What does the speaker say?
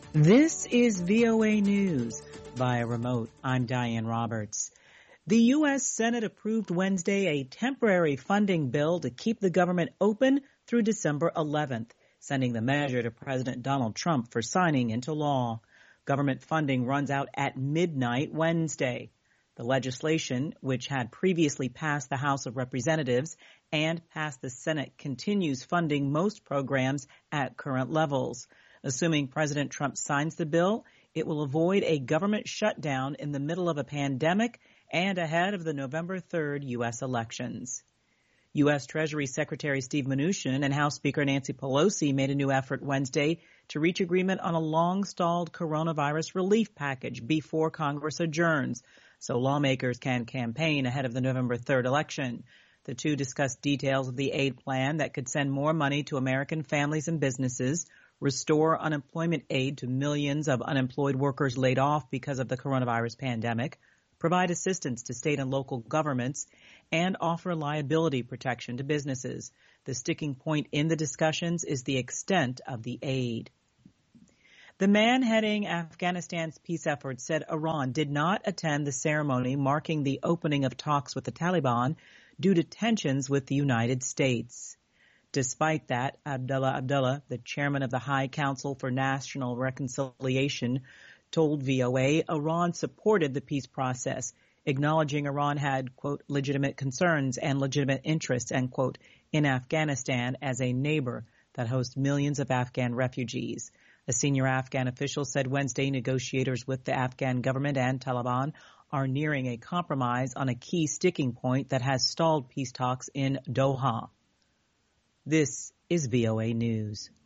This is VOA News. Via remote, I'm Diane Roberts. The U.S. Senate approved Wednesday a temporary funding bill to keep the government open through December 11th, sending the measure to President Donald Trump for signing into law. Government funding runs out at midnight Wednesday. The legislation, which had previously passed the House of Representatives and passed the Senate, continues funding most programs at current levels. Assuming President Trump signs the bill, it will avoid a government shutdown in the middle of a pandemic and ahead of the November 3rd U.S. elections. U.S. Treasury Secretary Steve Mnuchin and House Speaker Nancy Pelosi made a new effort Wednesday to reach agreement on a long-stalled coronavirus relief package before Congress adjourns, so lawmakers can campaign ahead of the November 3rd election. The two discussed details of the aid plan that could send more money to American families and businesses, restore unemployment aid to millions of unemployed workers laid off because of the coronavirus pandemic, provide assistance to state and local governments, and offer liability protection to businesses. The sticking point in the discussions is the extent of the aid. The man heading Afghanistan's peace efforts said Iran did not attend the ceremony marking the opening of talks with the Taliban due to tensions with the United States. Despite that, Abdullah Abdullah, the chairman of the High Council for National Reconciliation, told VOA Iran supported the peace process, acknowledging Iran had, quote, legitimate concerns and legitimate interests, end quote, in Afghanistan as a neighbor that hosts millions of Afghan refugees. A senior Afghan official said Wednesday negotiators with the Afghan government and Taliban are nearing a compromise on a key sticking point that has stalled peace talks in Doha. This is VOA News.